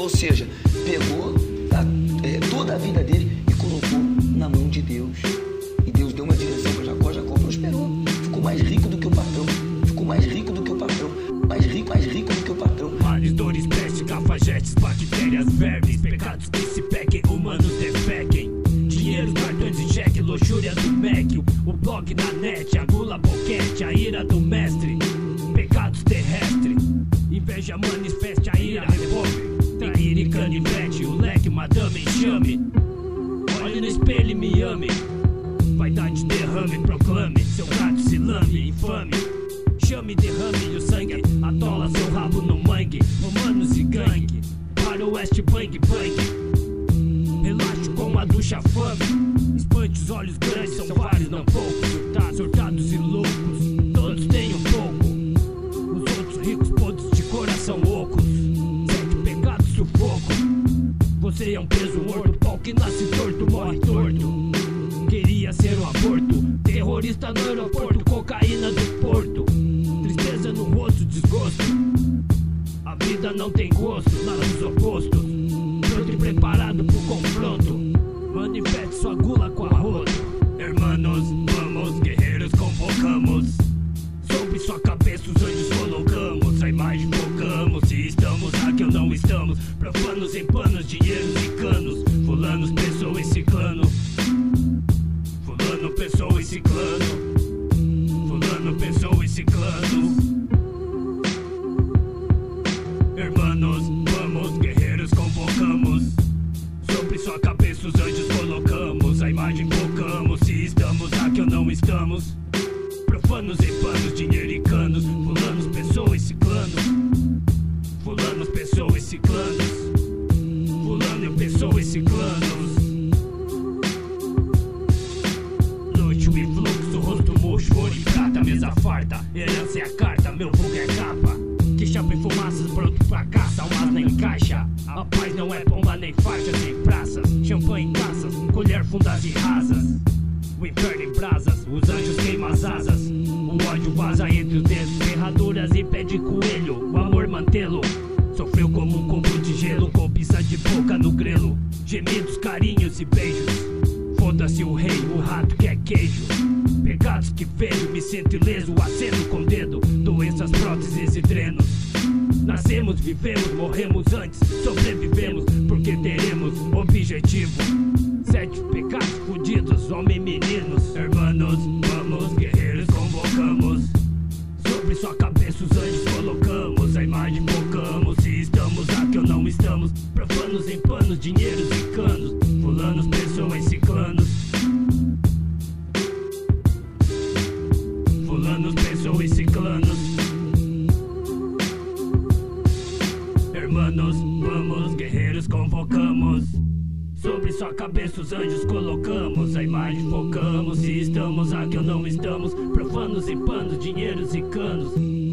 Ou seja, pegou toda a vida dele e colocou na mão de Deus. E Deus deu uma direção para Jacó. Jacó prosperou, ficou mais rico do que o patrão, ficou mais rico do que o patrão, mais rico do que o patrão. Males, dores, peste, cafajetes, bactérias, vermes, pecados que se peguem, humanos defequem. Dinheiro, cartões e cheque, luxúria do Mac, o blog na net, a gula boquete, a ira do mestre. Pecados terrestres, inveja manifeste, a ira revolve. Traíra, canivete, o leque, madame, enxame. Olhe no espelho e me ame. Vaidade, derrame, proclame. Seu gato se lame, infame. Chame, derrame o sangue. Atola seu rabo no mangue. Romanos e gangue. Para o oeste, bang, bang. Relaxe com a ducha fame. Espante os olhos grandes, são vários, não poucos. Surtados e loucos, todos têm um pouco. Os outros ricos, podres de coração ocos. 7 pecados, sufoco. Você é um peso morto, pau que nasce torto, morre torto. Queria ser um aborto, terrorista no aeroporto, cocaína do porto. Tristeza no rosto, desgosto. A vida não tem gosto, lados opostos. Pronto e preparado pro confronto. Manifeste sua gula com arroto. Hermanos, vamos, guerreiros convocamos. Sobre sua cabeça os anjos colocamos. A imagem focamos, se estamos aqui ou não estamos. Profanos em panos, dinheiros e canos. Fulanos, pessoa e ciclano. Fulano, pessoa e ciclano. Fulano, pessoa e ciclano. Hermanos, vamos, guerreiros convocamos. Sobre sua cabeça os anjos colocamos. A imagem focamos, se estamos aqui ou não estamos. Profanos em panos, dinheiro e canos. Fulanos, pessoa e ciclano. Fulanos, pessoa e ciclanos. Fulano, pessoa e ciclanos. Luxo e fluxo, rosto murcho, ouro e prata, mesa farta. Herança é a carta, meu vulgo é capa. Que chapa e fumaças, pronto pra caça, almas nem caixa. A paz não é bomba nem faixas em praças. Champanhe em taças, colher fundas e rasas. O inferno em brasas, os anjos queimam as asas. O ódio vaza entre os dedos, ferraduras e pé de coelho. O amor mantê-lo, sofreu como um combo de gelo. Cobiça de boca no grelo, gemidos, carinhos e beijos. Foda-se o rei, o rato quer queijo. Pecados que vejo, me sinto ileso, aceno com dedo. Doenças, próteses e drenos. Nascemos, vivemos, morremos antes, sobrevivemos, porque teremos objetivo. 7 pecados fudidos, homem e meninos. Hermanos, vamos, guerreiros convocamos. Sobre sua cabeça os anjos colocamos. A imagem focamos, se estamos aqui ou não estamos. Profanos em panos, dinheiros e canos. Fulanos, pessoas e ciclanos. Fulanos, pessoas e ciclanos. Hermanos, vamos, guerreiros convocamos. Sobre sua cabeça os anjos colocamos. A imagem focamos, se estamos aqui ou não estamos. Profanos em panos, dinheiros e canos.